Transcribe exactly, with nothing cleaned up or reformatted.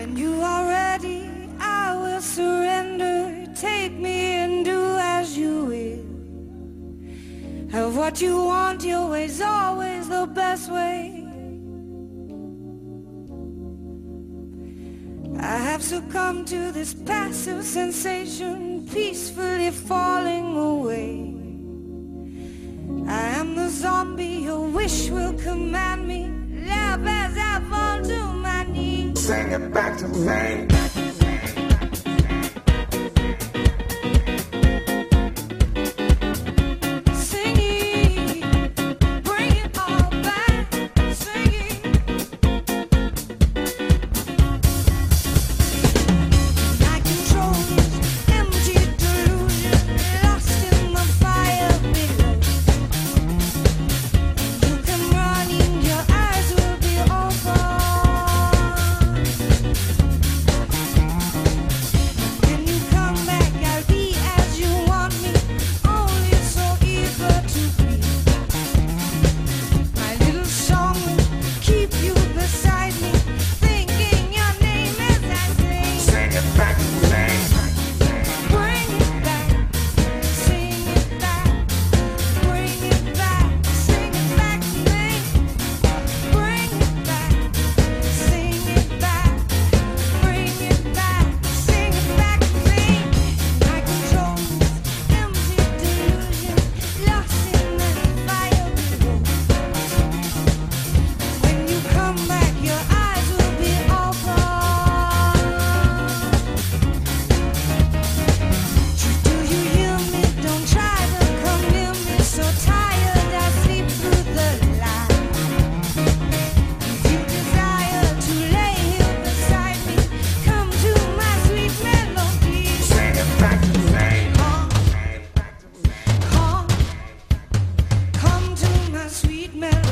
When you are ready, I will surrender. Take me and do as you will. Have what you want, your way's always the best way. I have succumbed to this passive sensation, peacefully falling away. I am the zombie your wish will command me. Love as I fall to my knees. Sing it back to me. Sweet melody.